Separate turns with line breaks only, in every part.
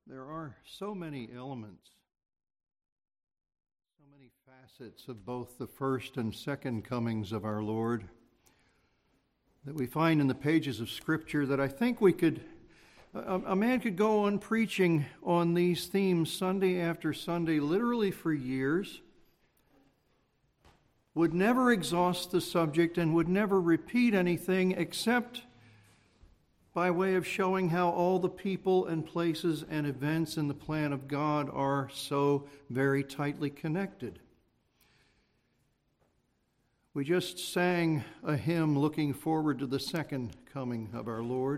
There are so many elements, so many facets of both the first and second comings of our Lord that we find in the pages of Scripture that I think a man could go on preaching on these themes Sunday after Sunday, literally for years, would never exhaust the subject and would never repeat anything except by way of showing how all the people and places and events in the plan of God are so very tightly connected. We just sang a hymn looking forward to the second coming of our Lord.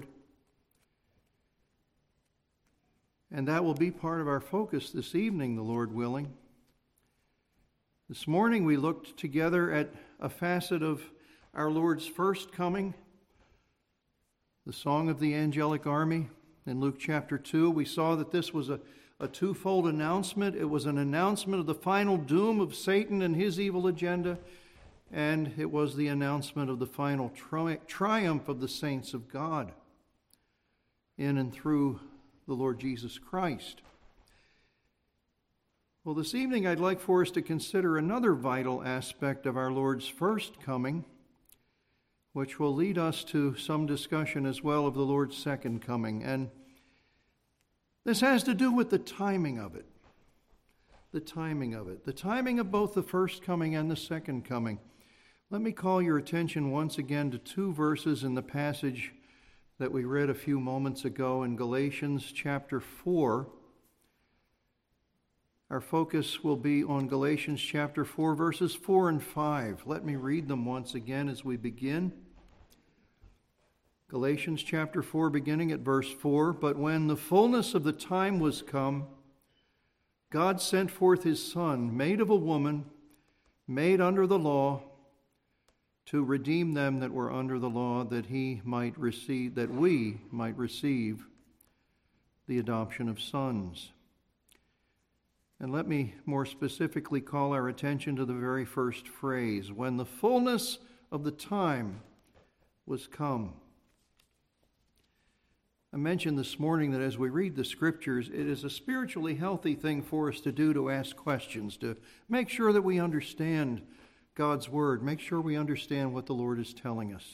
And that will be part of our focus this evening, the Lord willing. This morning we looked together at a facet of our Lord's first coming, the song of the angelic army in Luke chapter 2. We saw that this was a twofold announcement. It was an announcement of the final doom of Satan and his evil agenda, and it was the announcement of the final triumph of the saints of God in and through the Lord Jesus Christ. Well, this evening I'd like for us to consider another vital aspect of our Lord's first coming, which will lead us to some discussion as well of the Lord's second coming. And this has to do with the timing of it. The timing of it. The timing of both the first coming and the second coming. Let me call your attention once again to two verses in the passage that we read a few moments ago in Galatians chapter 4. Our focus will be on Galatians chapter 4, verses 4 and 5. Let me read them once again as we begin. Galatians chapter 4, beginning at verse 4. But when the fullness of the time was come, God sent forth his Son, made of a woman, made under the law, to redeem them that were under the law, that we might receive the adoption of sons. And let me more specifically call our attention to the very first phrase, when the fullness of the time was come. I mentioned this morning that as we read the Scriptures, it is a spiritually healthy thing for us to do to ask questions, to make sure that we understand God's Word, make sure we understand what the Lord is telling us.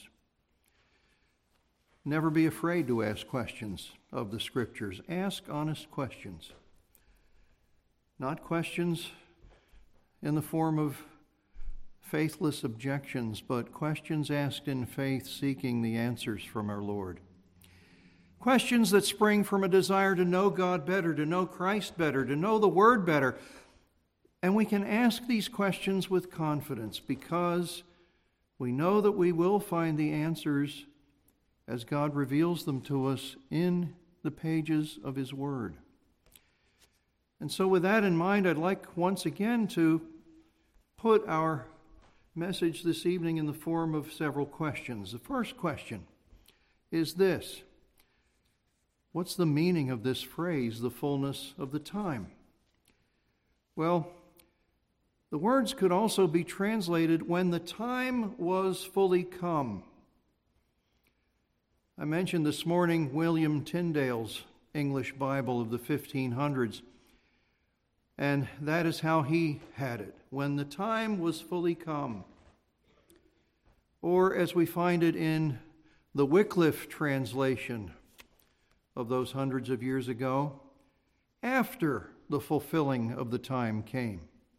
Never be afraid to ask questions of the Scriptures. Ask honest questions. Not questions in the form of faithless objections, but questions asked in faith, seeking the answers from our Lord. Questions that spring from a desire to know God better, to know Christ better, to know the Word better. And we can ask these questions with confidence because we know that we will find the answers as God reveals them to us in the pages of His Word. And so with that in mind, I'd like once again to put our message this evening in the form of several questions. The first question is this: what's the meaning of this phrase, the fullness of the time? Well, the words could also be translated, when the time was fully come. I mentioned this morning William Tyndale's English Bible of the 1500s. And that is how he had it, when the time was fully come. Or as we find it in the Wycliffe translation of those hundreds of years ago, after the fulfilling of the time came.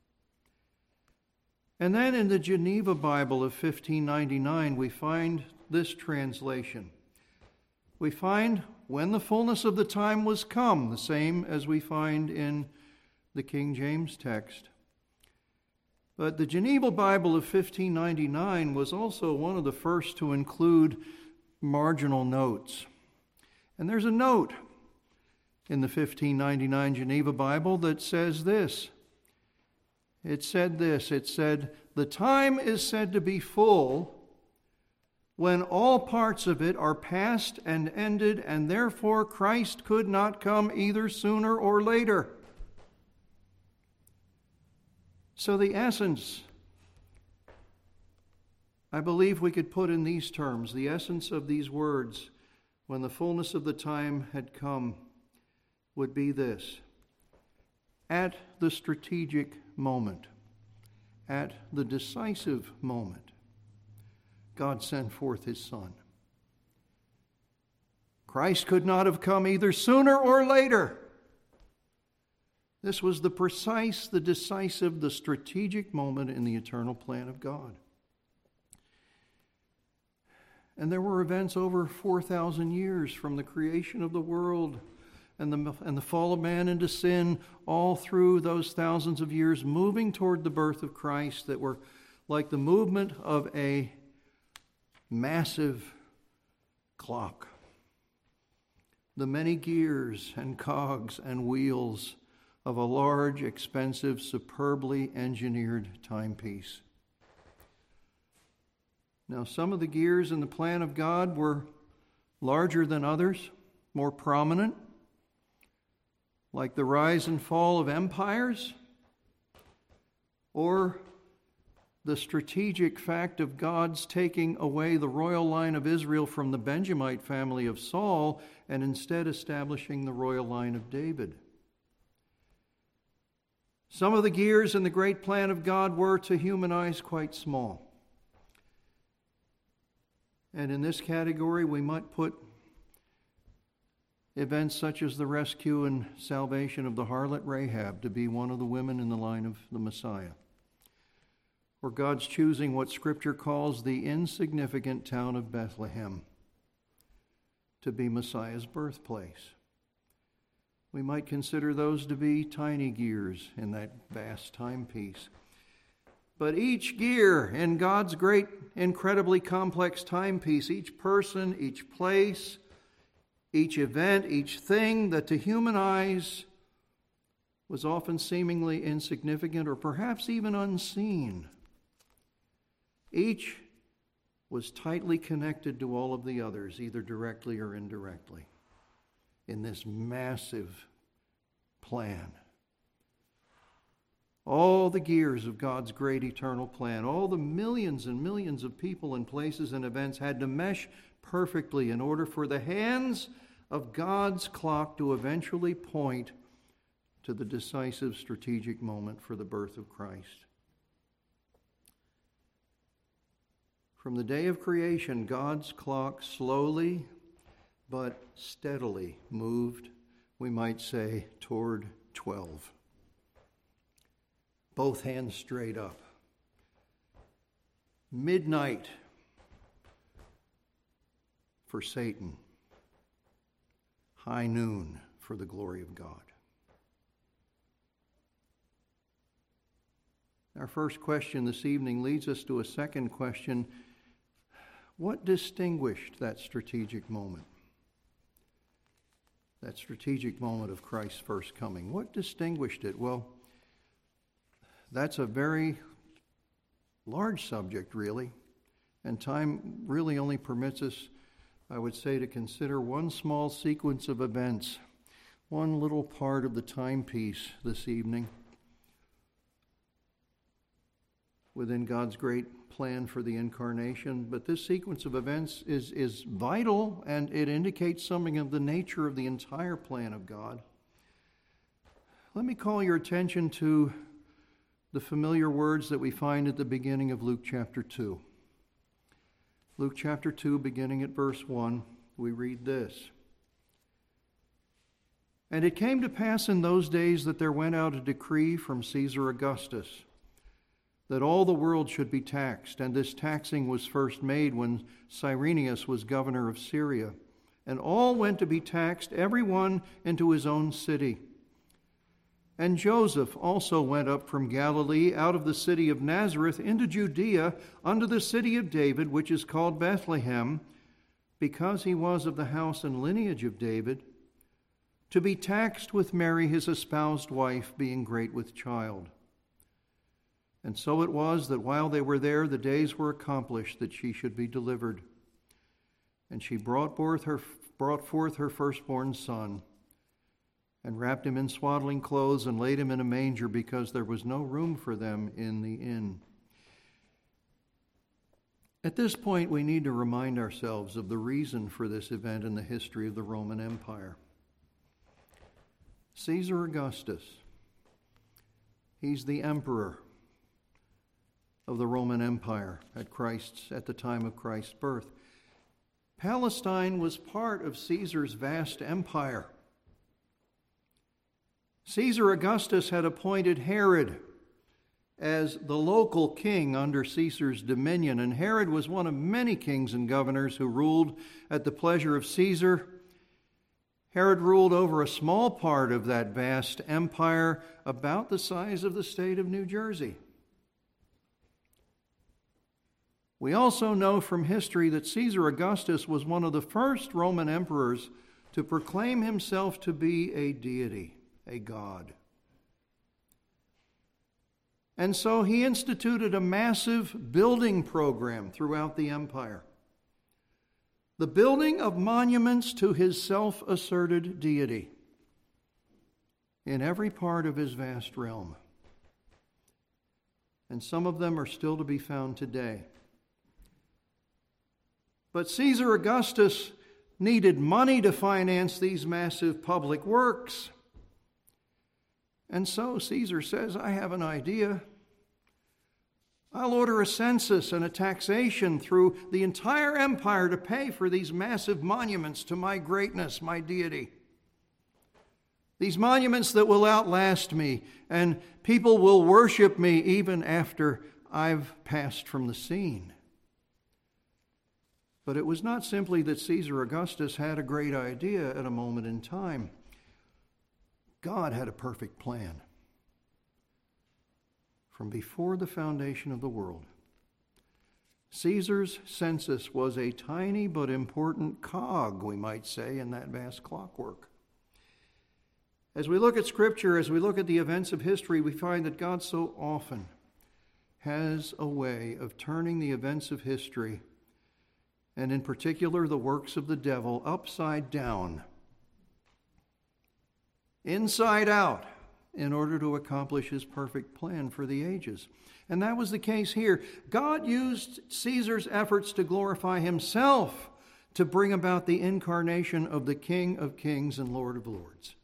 And then in the Geneva Bible of 1599, we find this translation. We find, when the fullness of the time was come, the same as we find in the King James text. But the Geneva Bible of 1599 was also one of the first to include marginal notes. And there's a note in the 1599 Geneva Bible that says this. It said, the time is said to be full when all parts of it are past and ended, and therefore Christ could not come either sooner or later. So the essence, I believe we could put in these terms, the essence of these words, when the fullness of the time had come, would be this: at the strategic moment, at the decisive moment, God sent forth his Son. Christ could not have come either sooner or later. This was the precise, the decisive, the strategic moment in the eternal plan of God. And there were events over 4,000 years from the creation of the world and the fall of man into sin, all through those thousands of years, moving toward the birth of Christ, that were like the movement of a massive clock. The many gears and cogs and wheels of a large, expensive, superbly engineered timepiece. Now, some of the gears in the plan of God were larger than others, more prominent, like the rise and fall of empires, or the strategic fact of God's taking away the royal line of Israel from the Benjamite family of Saul and instead establishing the royal line of David. Some of the gears in the great plan of God were, to human eyes, quite small. And in this category, we might put events such as the rescue and salvation of the harlot Rahab to be one of the women in the line of the Messiah. Or God's choosing what Scripture calls the insignificant town of Bethlehem to be Messiah's birthplace. We might consider those to be tiny gears in that vast timepiece. But each gear in God's great, incredibly complex timepiece, each person, each place, each event, each thing that to human eyes was often seemingly insignificant or perhaps even unseen, each was tightly connected to all of the others, either directly or indirectly, in this massive plan. All the gears of God's great eternal plan, all the millions and millions of people and places and events had to mesh perfectly in order for the hands of God's clock to eventually point to the decisive strategic moment for the birth of Christ. From the day of creation, God's clock slowly but steadily moved, we might say, toward 12. Both hands straight up. Midnight for Satan. High noon for the glory of God. Our first question this evening leads us to a second question. What distinguished that strategic moment? That strategic moment of Christ's first coming. What distinguished it? Well, that's a very large subject, really, and time really only permits us, I would say, to consider one small sequence of events, one little part of the timepiece this evening within God's great plan for the incarnation. But this sequence of events is vital, and it indicates something of the nature of the entire plan of God. Let me call your attention to the familiar words that we find at the beginning of Luke chapter 2. Luke chapter 2, beginning at verse 1, we read this. And it came to pass in those days that there went out a decree from Caesar Augustus that all the world should be taxed, and this taxing was first made when Cyrenius was governor of Syria. And all went to be taxed, every one into his own city. And Joseph also went up from Galilee out of the city of Nazareth into Judea unto the city of David, which is called Bethlehem, because he was of the house and lineage of David, to be taxed with Mary his espoused wife, being great with child. And so it was that while they were there, the days were accomplished that she should be delivered. And she brought forth her firstborn son, and wrapped him in swaddling clothes, and laid him in a manger, because there was no room for them in the inn. At this point, we need to remind ourselves of the reason for this event in the history of the Roman Empire. Caesar Augustus, he's the emperor of the Roman Empire at the time of Christ's birth. Palestine was part of Caesar's vast empire. Caesar Augustus had appointed Herod as the local king under Caesar's dominion, and Herod was one of many kings and governors who ruled at the pleasure of Caesar. Herod ruled over a small part of that vast empire, about the size of the state of New Jersey. We also know from history that Caesar Augustus was one of the first Roman emperors to proclaim himself to be a deity, a god. And so he instituted a massive building program throughout the empire. The building of monuments to his self-asserted deity in every part of his vast realm. And some of them are still to be found today. But Caesar Augustus needed money to finance these massive public works. And so Caesar says, I have an idea. I'll order a census and a taxation through the entire empire to pay for these massive monuments to my greatness, my deity. These monuments that will outlast me, and people will worship me even after I've passed from the scene. But it was not simply that Caesar Augustus had a great idea at a moment in time. God had a perfect plan. From before the foundation of the world, Caesar's census was a tiny but important cog, we might say, in that vast clockwork. As we look at Scripture, as we look at the events of history, we find that God so often has a way of turning the events of history, and in particular the works of the devil, upside down, inside out, in order to accomplish his perfect plan for the ages. And that was the case here. God used Caesar's efforts to glorify himself to bring about the incarnation of the King of Kings and Lord of Lords.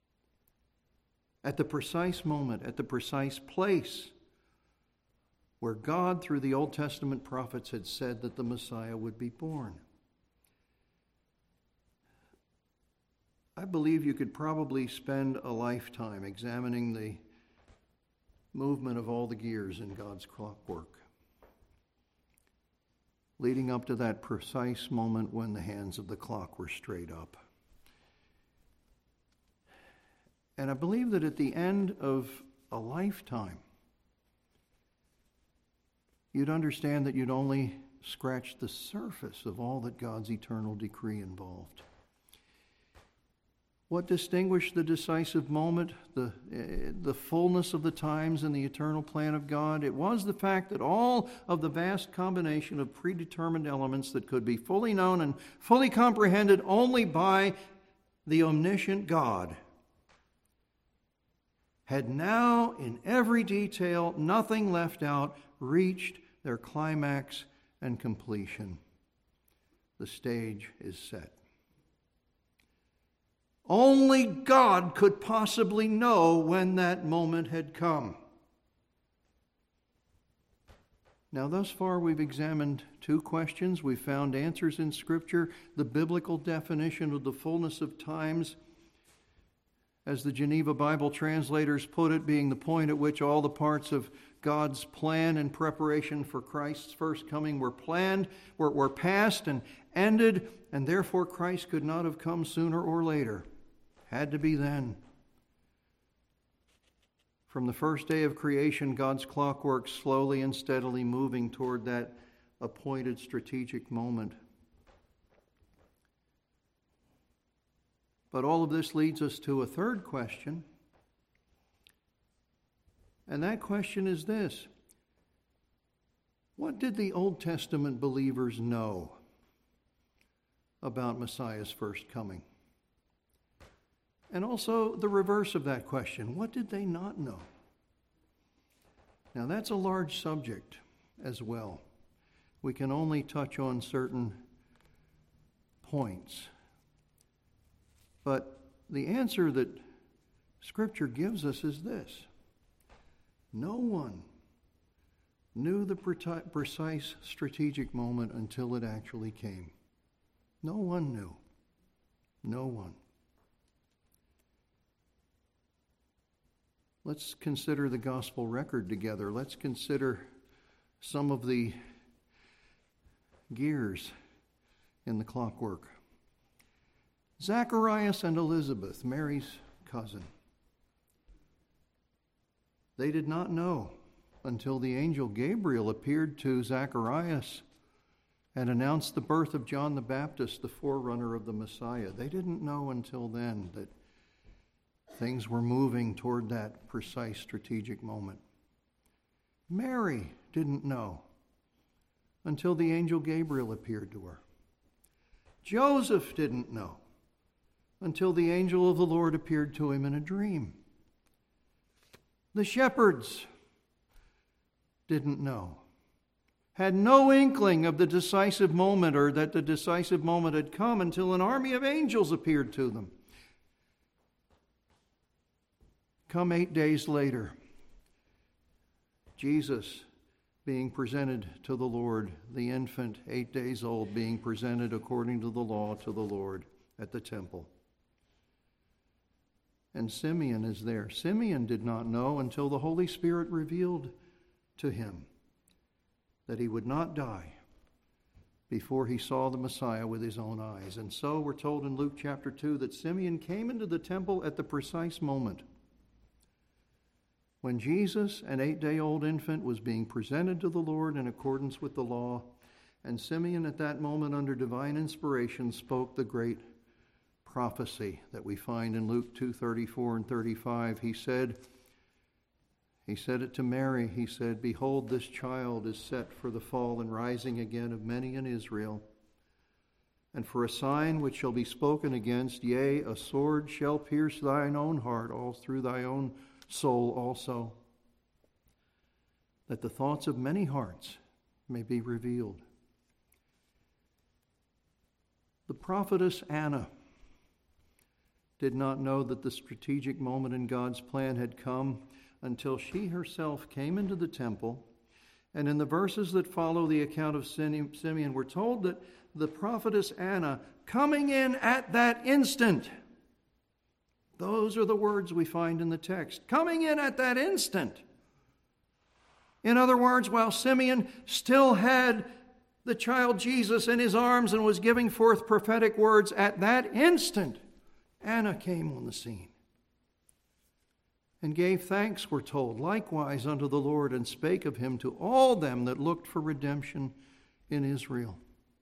At the precise moment, at the precise place where God, through the Old Testament prophets, had said that the Messiah would be born. I believe you could probably spend a lifetime examining the movement of all the gears in God's clockwork, leading up to that precise moment when the hands of the clock were straight up. And I believe that at the end of a lifetime, you'd understand that you'd only scratched the surface of all that God's eternal decree involved. What distinguished the decisive moment, the fullness of the times in the eternal plan of God? It was the fact that all of the vast combination of predetermined elements that could be fully known and fully comprehended only by the omniscient God had now, in every detail, nothing left out, reached their climax and completion. The stage is set. Only God could possibly know when that moment had come. Now, thus far, we've examined two questions. We've found answers in Scripture, the biblical definition of the fullness of times, as the Geneva Bible translators put it, being the point at which all the parts of God's plan and preparation for Christ's first coming were planned, were past and ended, and therefore Christ could not have come sooner or later. Had to be then. From the first day of creation, God's clockwork slowly and steadily moving toward that appointed strategic moment. But all of this leads us to a third question. And that question is this: what did the Old Testament believers know about Messiah's first coming? And also the reverse of that question: what did they not know? Now that's a large subject as well. We can only touch on certain points. But the answer that Scripture gives us is this: no one knew the precise strategic moment until it actually came. No one knew. No one. Let's consider the gospel record together. Let's consider some of the gears in the clockwork. Zacharias and Elizabeth, Mary's cousin. They did not know until the angel Gabriel appeared to Zacharias and announced the birth of John the Baptist, the forerunner of the Messiah. They didn't know until then that things were moving toward that precise strategic moment. Mary didn't know until the angel Gabriel appeared to her. Joseph didn't know until the angel of the Lord appeared to him in a dream. The shepherds didn't know, had no inkling of the decisive moment, or that the decisive moment had come, until an army of angels appeared to them. Come 8 days later, Jesus being presented to the Lord, the infant 8 days old being presented according to the law to the Lord at the temple. And Simeon is there. Simeon did not know until the Holy Spirit revealed to him that he would not die before he saw the Messiah with his own eyes. And so we're told in Luke chapter 2 that Simeon came into the temple at the precise moment when Jesus, an 8-day-old infant, was being presented to the Lord in accordance with the law. And Simeon at that moment, under divine inspiration, spoke the great prophecy that we find in Luke 2:34 and 35. He said it to Mary. He said, "Behold, this child is set for the fall and rising again of many in Israel, and for a sign which shall be spoken against, yea, a sword shall pierce thine own heart, all through thy own soul also, that the thoughts of many hearts may be revealed." The prophetess Anna did not know that the strategic moment in God's plan had come until she herself came into the temple. And in the verses that follow the account of Simeon, we're told that the prophetess Anna, coming in at that instant, those are the words we find in the text, coming in at that instant. In other words, while Simeon still had the child Jesus in his arms and was giving forth prophetic words, at that instant, Anna came on the scene and gave thanks, we're told, likewise unto the Lord, and spake of him to all them that looked for redemption in Israel.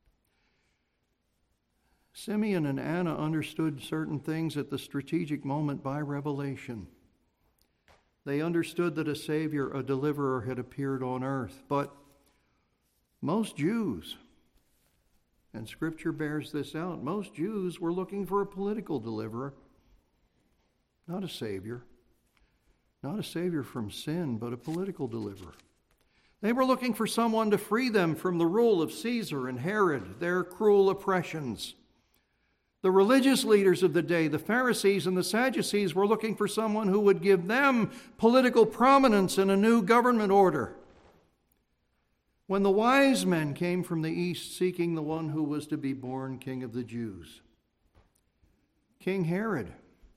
Simeon and Anna understood certain things at the strategic moment by revelation. They understood that a Savior, a deliverer, had appeared on earth. But most Jews, and Scripture bears this out, most Jews were looking for a political deliverer, not a Savior. Not a Savior from sin, but a political deliverer. They were looking for someone to free them from the rule of Caesar and Herod, their cruel oppressions. The religious leaders of the day, the Pharisees and the Sadducees, were looking for someone who would give them political prominence in a new government order. When the wise men came from the east seeking the one who was to be born King of the Jews, King Herod.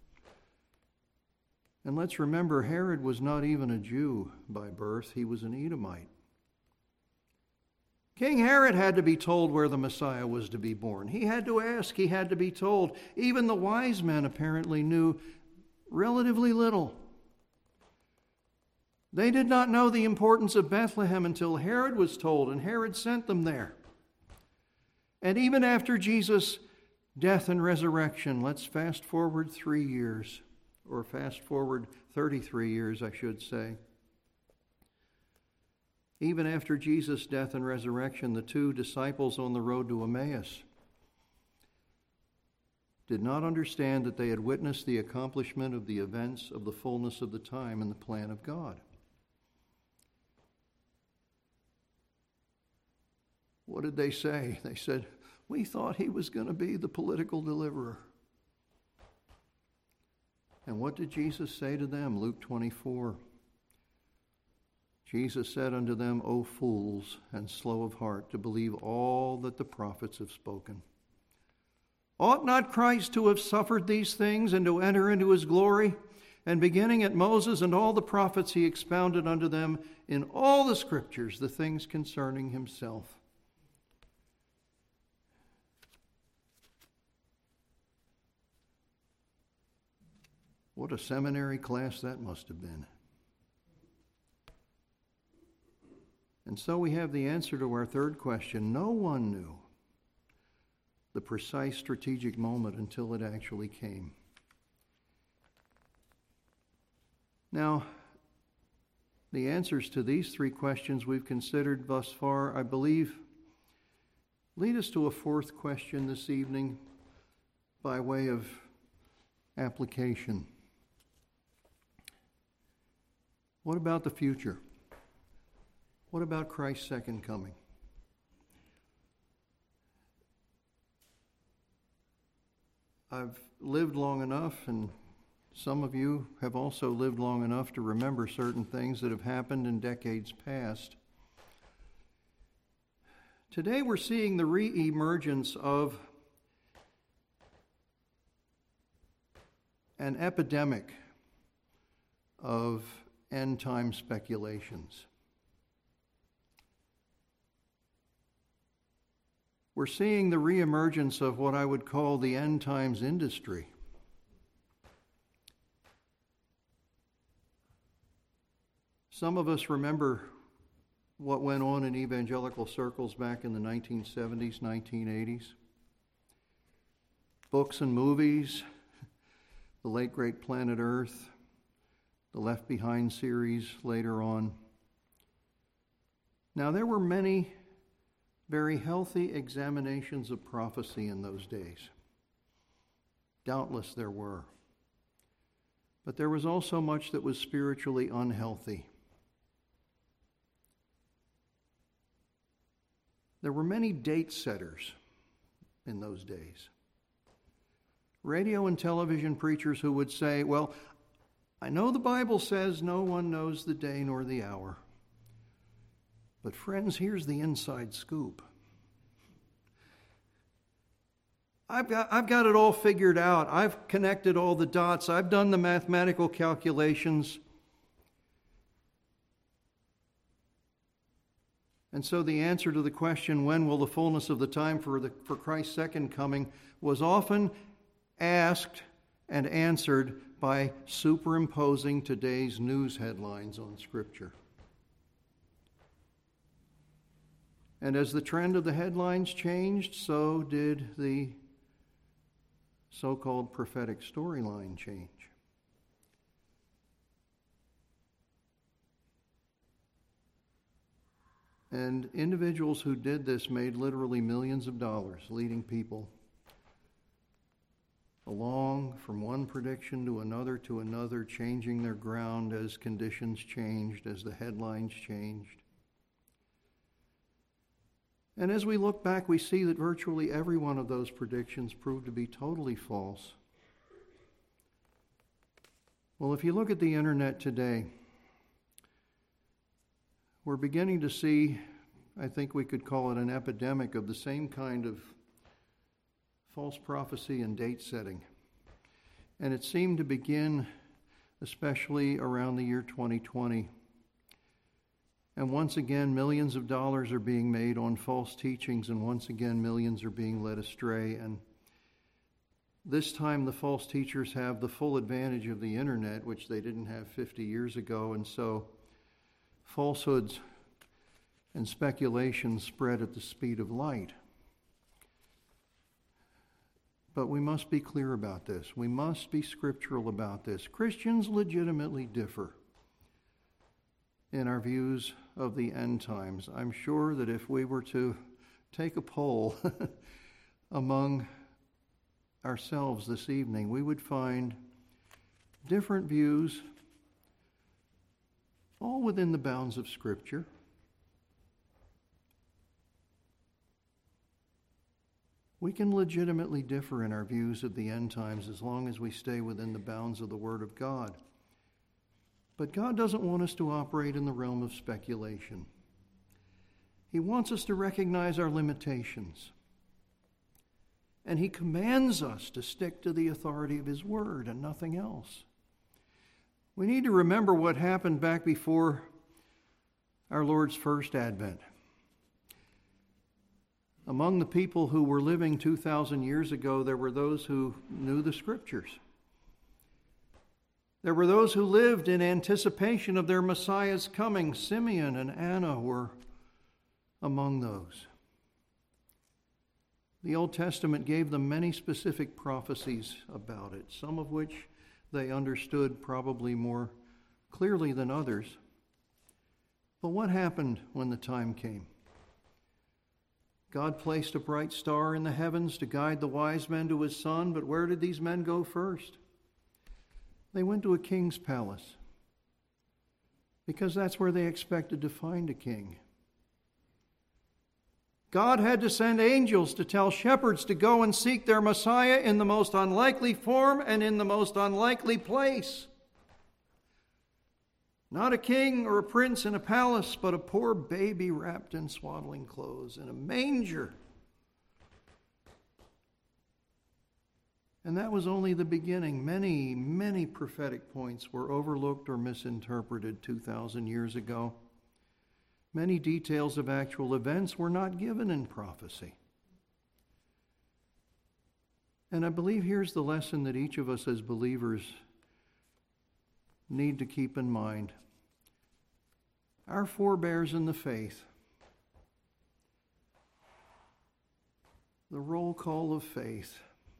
And let's remember, Herod was not even a Jew by birth. He was an Edomite. King Herod had to be told where the Messiah was to be born. He had to ask. He had to be told. Even the wise men apparently knew relatively little. They did not know the importance of Bethlehem until Herod was told, and Herod sent them there. And even after Jesus' death and resurrection, let's fast forward 3 years. Or fast forward 33 years, I should say. Even after Jesus' death and resurrection, the 2 disciples on the road to Emmaus did not understand that they had witnessed the accomplishment of the events of the fullness of the time and the plan of God. What did they say? They said, "We thought he was going to be the political deliverer." And what did Jesus say to them? Luke 24. Jesus said unto them, O fools, and slow of heart, to believe all that the prophets have spoken. Ought not Christ to have suffered these things, and to enter into his glory? And beginning at Moses and all the prophets, he expounded unto them in all the Scriptures the things concerning himself. What a seminary class that must have been. And so we have the answer to our third question. No one knew the precise strategic moment until it actually came. Now, the answers to these three questions we've considered thus far, I believe, lead us to a fourth question this evening by way of application. What about the future? What about Christ's second coming? I've lived long enough, and some of you have also lived long enough to remember certain things that have happened in decades past. Today we're seeing the re-emergence of an epidemic of end-time speculations. We're seeing the reemergence of what I would call the end times industry. Some of us remember what went on in evangelical circles back in the 1970s, 1980s. Books and movies, the late great Planet Earth, the Left Behind series later on. Now, there were many very healthy examinations of prophecy in those days. Doubtless there were. But there was also much that was spiritually unhealthy. There were many date setters in those days. Radio and television preachers who would say, well, I know the Bible says no one knows the day nor the hour. But friends, here's the inside scoop. I've got it all figured out. I've connected all the dots. I've done the mathematical calculations. And so the answer to the question, when will the fullness of the time for Christ's second coming, was often asked and answered by superimposing today's news headlines on Scripture. And as the trend of the headlines changed, so did the so-called prophetic storyline change. And individuals who did this made literally millions of dollars, leading people along from one prediction to another, changing their ground as conditions changed, as the headlines changed. And as we look back, we see that virtually every one of those predictions proved to be totally false. Well, if you look at the internet today, we're beginning to see, I think we could call it an epidemic of the same kind of false prophecy and date setting. And it seemed to begin especially around the year 2020. And once again, millions of dollars are being made on false teachings, and once again, millions are being led astray. And this time, the false teachers have the full advantage of the internet, which they didn't have 50 years ago, and so falsehoods and speculations spread at the speed of light. But we must be clear about this. We must be scriptural about this. Christians legitimately differ in our views of the end times. I'm sure that if we were to take a poll among ourselves this evening, we would find different views, all within the bounds of Scripture. We can legitimately differ in our views of the end times as long as we stay within the bounds of the Word of God. But God doesn't want us to operate in the realm of speculation. He wants us to recognize our limitations. And He commands us to stick to the authority of His Word and nothing else. We need to remember what happened back before our Lord's first advent. Among the people who were living 2,000 years ago, there were those who knew the Scriptures. There were those who lived in anticipation of their Messiah's coming. Simeon and Anna were among those. The Old Testament gave them many specific prophecies about it, some of which they understood probably more clearly than others. But what happened when the time came? God placed a bright star in the heavens to guide the wise men to His Son, but where did these men go first? They went to a king's palace, because that's where they expected to find a king. God had to send angels to tell shepherds to go and seek their Messiah in the most unlikely form and in the most unlikely place. Not a king or a prince in a palace, but a poor baby wrapped in swaddling clothes in a manger. And that was only the beginning. Many, many prophetic points were overlooked or misinterpreted 2,000 years ago. Many details of actual events were not given in prophecy. And I believe here's the lesson that each of us as believers need to keep in mind. Our forebears in the faith, the roll call of faith,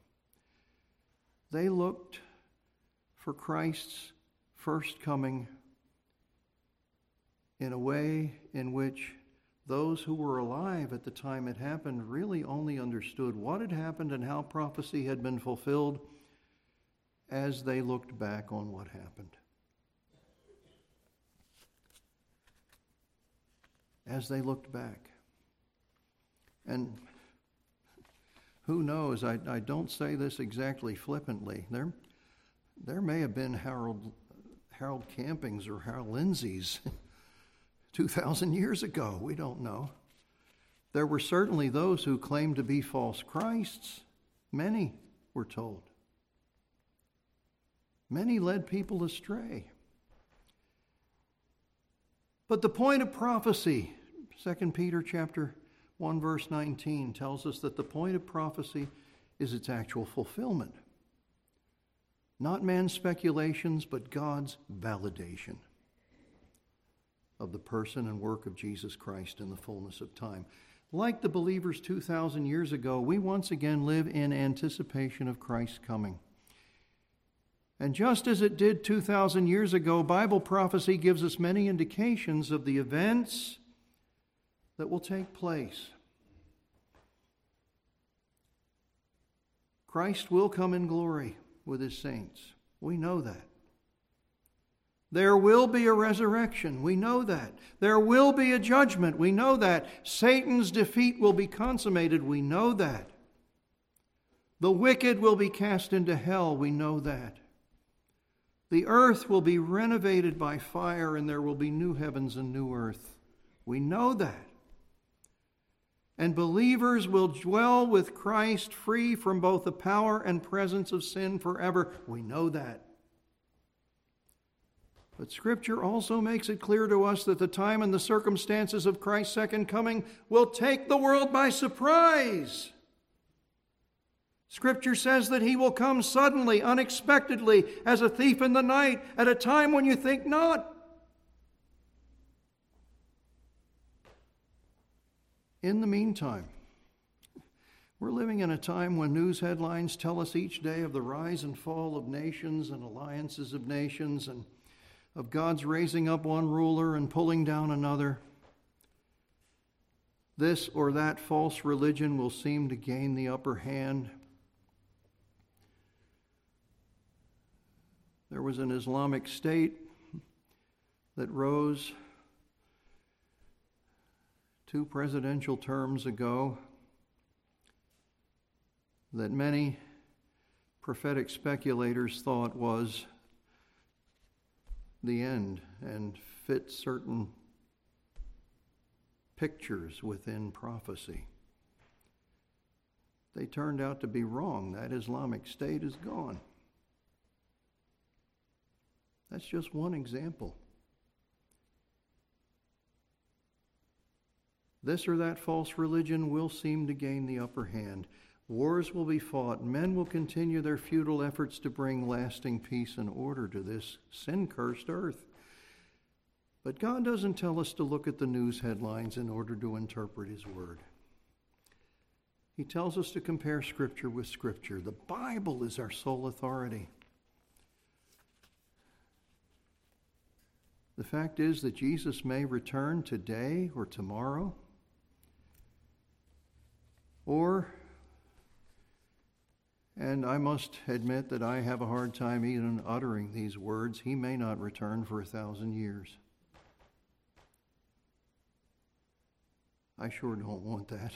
they looked for Christ's first coming in a way in which those who were alive at the time it happened really only understood what had happened and how prophecy had been fulfilled as they looked back on what happened. As they looked back. And who knows, I don't say this exactly flippantly. There may have been Harold Campings or Harold Lindsay's 2,000 years ago. We don't know. There were certainly those who claimed to be false Christs. Many were told. Many led people astray. But the point of prophecy, 2 Peter chapter 1 verse 19 tells us that the point of prophecy is its actual fulfillment. Not man's speculations, but God's validation of the person and work of Jesus Christ in the fullness of time. Like the believers 2,000 years ago, we once again live in anticipation of Christ's coming. And just as it did 2,000 years ago, Bible prophecy gives us many indications of the events that will take place. Christ will come in glory with His saints. We know that. There will be a resurrection. We know that. There will be a judgment. We know that. Satan's defeat will be consummated. We know that. The wicked will be cast into hell. We know that. The earth will be renovated by fire, and there will be new heavens and new earth. We know that. And believers will dwell with Christ free from both the power and presence of sin forever. We know that. But Scripture also makes it clear to us that the time and the circumstances of Christ's second coming will take the world by surprise. Scripture says that He will come suddenly, unexpectedly, as a thief in the night, at a time when you think not. In the meantime, we're living in a time when news headlines tell us each day of the rise and fall of nations and alliances of nations, and of God's raising up one ruler and pulling down another. This or that false religion will seem to gain the upper hand. There was an Islamic State that rose 2 presidential terms ago. that many prophetic speculators thought was the end and fit certain pictures within prophecy. They turned out to be wrong. That Islamic State is gone. That's just one example. This or that false religion will seem to gain the upper hand. Wars will be fought. Men will continue their futile efforts to bring lasting peace and order to this sin-cursed earth. But God doesn't tell us to look at the news headlines in order to interpret His Word. He tells us to compare Scripture with Scripture. The Bible is our sole authority. The fact is that Jesus may return today or tomorrow, or, and I must admit that I have a hard time even uttering these words, He may not return for 1,000 years. I sure don't want that.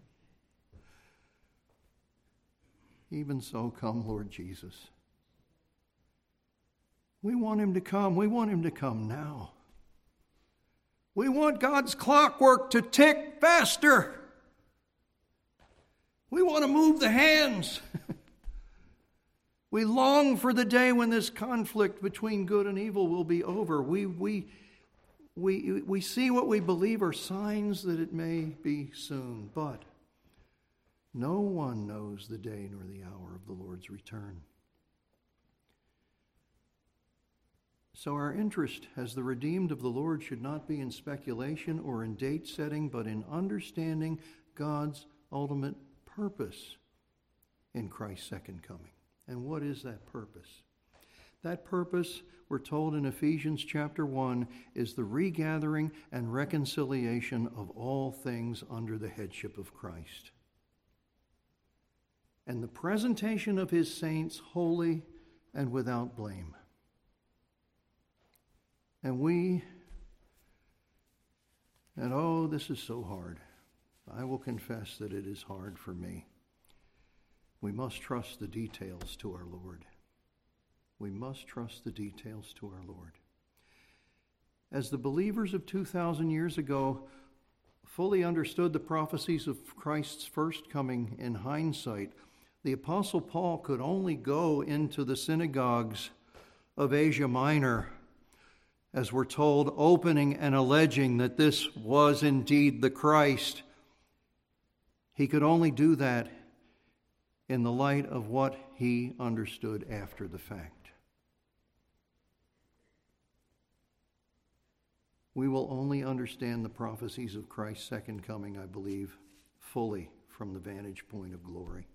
Even so, come, Lord Jesus. We want Him to come. We want Him to come now. We want God's clockwork to tick faster. We want to move the hands. We long for the day when this conflict between good and evil will be over. We see what we believe are signs that it may be soon, but no one knows the day nor the hour of the Lord's return. So our interest as the redeemed of the Lord should not be in speculation or in date setting, but in understanding God's ultimate purpose in Christ's second coming. And what is that purpose? That purpose, we're told in Ephesians chapter 1, is the regathering and reconciliation of all things under the headship of Christ, and the presentation of His saints holy and without blame. And oh, this is so hard. I will confess that it is hard for me. We must trust the details to our Lord. We must trust the details to our Lord. As the believers of 2,000 years ago fully understood the prophecies of Christ's first coming in hindsight, the Apostle Paul could only go into the synagogues of Asia Minor, as we're told, opening and alleging that this was indeed the Christ. He could only do that in the light of what he understood after the fact. We will only understand the prophecies of Christ's second coming, I believe, fully from the vantage point of glory.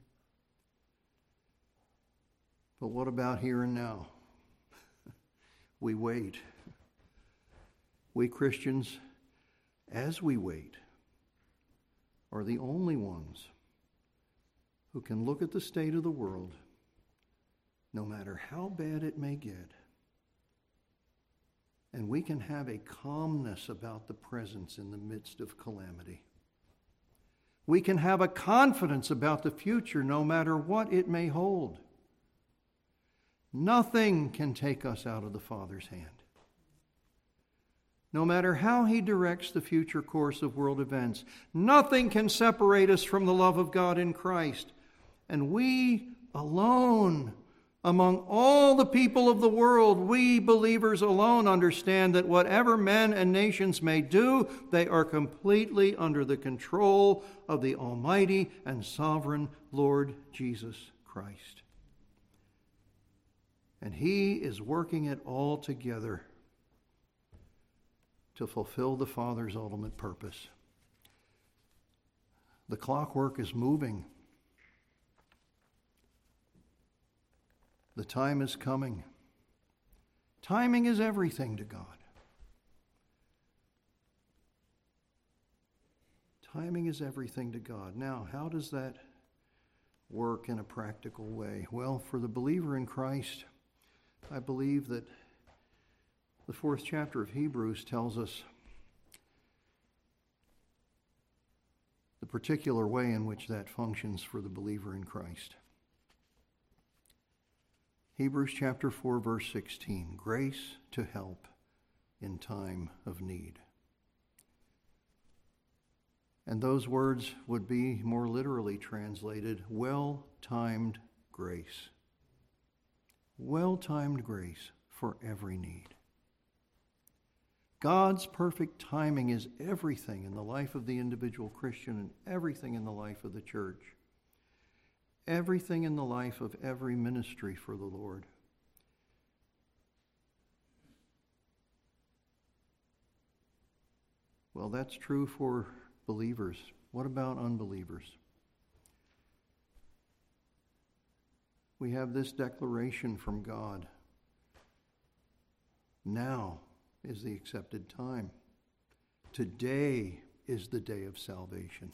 But what about here and now? We wait. We Christians, as we wait, are the only ones who can look at the state of the world, no matter how bad it may get, and we can have a calmness about the presence in the midst of calamity. We can have a confidence about the future, no matter what it may hold. Nothing can take us out of the Father's hand. No matter how He directs the future course of world events, nothing can separate us from the love of God in Christ. And we alone, among all the people of the world, we believers alone understand that whatever men and nations may do, they are completely under the control of the Almighty and sovereign Lord Jesus Christ. And He is working it all together to fulfill the Father's ultimate purpose. The clockwork is moving. The time is coming. Timing is everything to God. Timing is everything to God. Now, how does that work in a practical way? Well, for the believer in Christ, I believe that the 4th chapter of Hebrews tells us the particular way in which that functions for the believer in Christ. Hebrews chapter 4, verse 16, grace to help in time of need. And those words would be more literally translated, well-timed grace. Well-timed grace for every need. God's perfect timing is everything in the life of the individual Christian and everything in the life of the church. Everything in the life of every ministry for the Lord. Well, that's true for believers. What about unbelievers? We have this declaration from God. Now is the accepted time. Today is the day of salvation.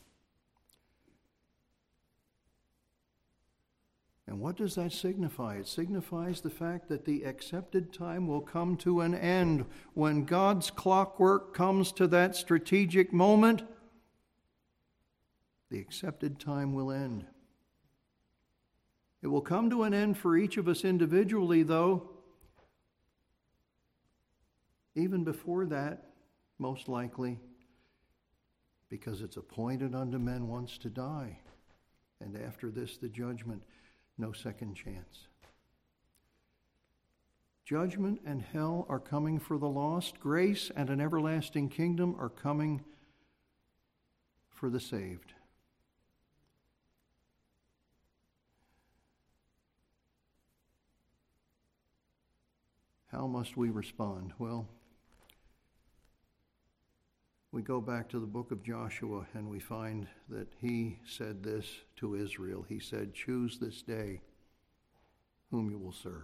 And what does that signify? It signifies the fact that the accepted time will come to an end. When God's clockwork comes to that strategic moment, the accepted time will end. It will come to an end for each of us individually, though. Even before that, most likely, because it's appointed unto men once to die, and after this the judgment, no second chance. Judgment and hell are coming for the lost. Grace and an everlasting kingdom are coming for the saved. How must we respond? Well, we go back to the book of Joshua and we find that he said this to Israel. He said, choose this day whom you will serve.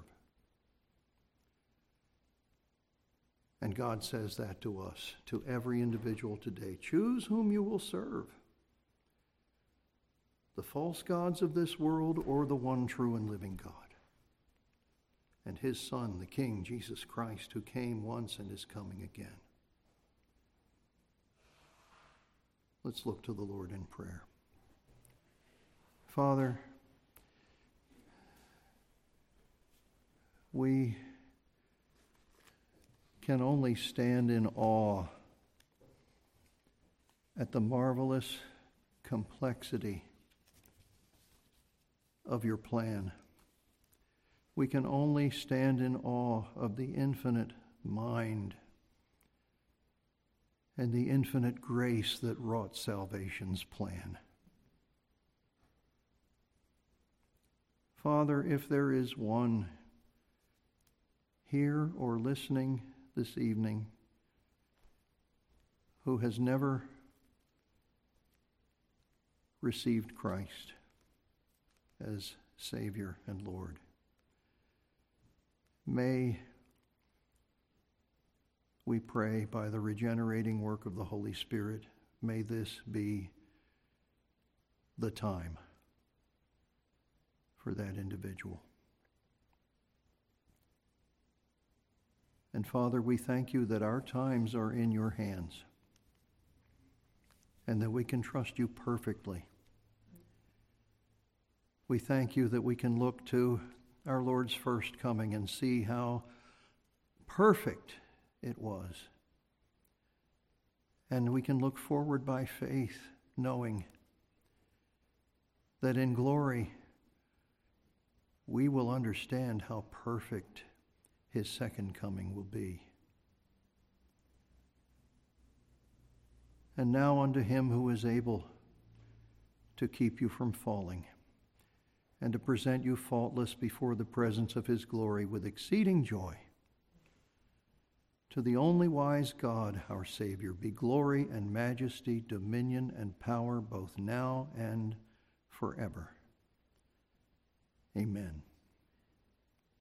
And God says that to us, to every individual today. Choose whom you will serve. The false gods of this world or the one true and living God. And his Son, the King, Jesus Christ, who came once and is coming again. Let's look to the Lord in prayer. Father, we can only stand in awe at the marvelous complexity of your plan. We can only stand in awe of the infinite mind and the infinite grace that wrought salvation's plan. Father, if there is one here or listening this evening who has never received Christ as Savior and Lord, may we pray by the regenerating work of the Holy Spirit, may this be the time for that individual. And Father, we thank you that our times are in your hands and that we can trust you perfectly. We thank you that we can look to our Lord's first coming and see how perfect it was. And we can look forward by faith, knowing that in glory we will understand how perfect his second coming will be. And now unto him who is able to keep you from falling and to present you faultless before the presence of his glory with exceeding joy. To the only wise God, our Savior, be glory and majesty, dominion and power, both now and forever. Amen.